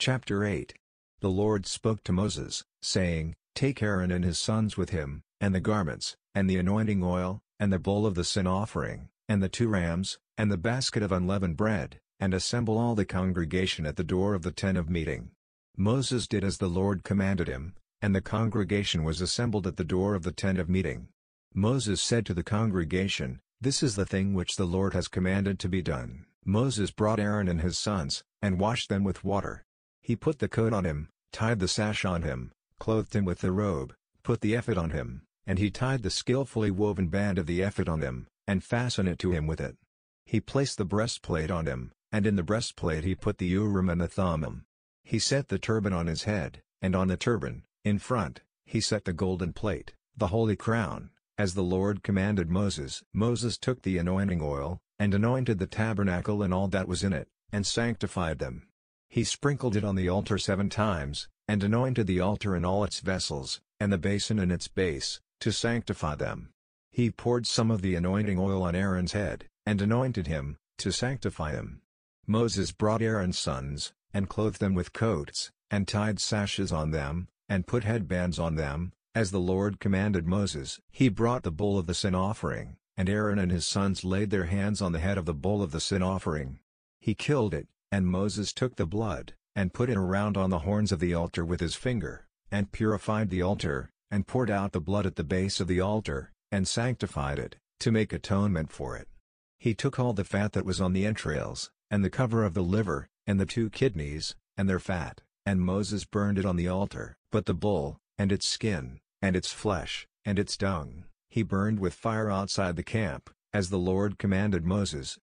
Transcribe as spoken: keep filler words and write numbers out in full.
Chapter eight. The Lord spoke to Moses, saying, Take Aaron and his sons with him, and the garments, and the anointing oil, and the bowl of the sin offering, and the two rams, and the basket of unleavened bread, and assemble all the congregation at the door of the tent of meeting. Moses did as the Lord commanded him, and the congregation was assembled at the door of the tent of meeting. Moses said to the congregation, This is the thing which the Lord has commanded to be done. Moses brought Aaron and his sons, and washed them with water. He put the coat on him, tied the sash on him, clothed him with the robe, put the ephod on him, and he tied the skillfully woven band of the ephod on him, and fastened it to him with it. He placed the breastplate on him, and in the breastplate he put the Urim and the Thummim. He set the turban on his head, and on the turban, in front, he set the golden plate, the holy crown, as the Lord commanded Moses. Moses took the anointing oil, and anointed the tabernacle and all that was in it, and sanctified them. He sprinkled it on the altar seven times, and anointed the altar and all its vessels, and the basin and its base, to sanctify them. He poured some of the anointing oil on Aaron's head, and anointed him, to sanctify him. Moses brought Aaron's sons, and clothed them with coats, and tied sashes on them, and put headbands on them, as the Lord commanded Moses. He brought the bowl of the sin offering, and Aaron and his sons laid their hands on the head of the bowl of the sin offering. He killed it, and Moses took the blood, and put it around on the horns of the altar with his finger, and purified the altar, and poured out the blood at the base of the altar, and sanctified it, to make atonement for it. He took all the fat that was on the entrails, and the cover of the liver, and the two kidneys, and their fat, and Moses burned it on the altar. But the bull, and its skin, and its flesh, and its dung, he burned with fire outside the camp, as the Lord commanded Moses.